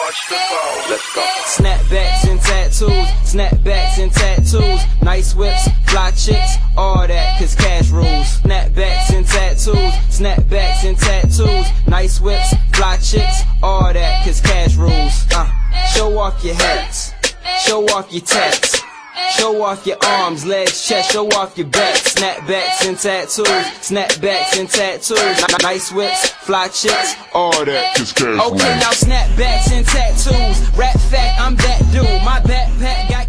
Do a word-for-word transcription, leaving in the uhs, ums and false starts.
Watch the ball. Let's go. Snapbacks and tattoos, snapbacks and tattoos, nice whips, fly chicks, all that, cause cash rules. Snapbacks and tattoos, snapbacks and tattoos, nice whips, fly chicks, all that, cause cash rules. Uh, show off your hats, show off your tats, show off your arms, legs, chest, show off your back. Snapbacks and tattoos, snapbacks and tattoos, nice whips, fly chicks, all that, cause cash rules. Okay, now snapbacks and tattoos, rap fact, I'm that dude, my backpack got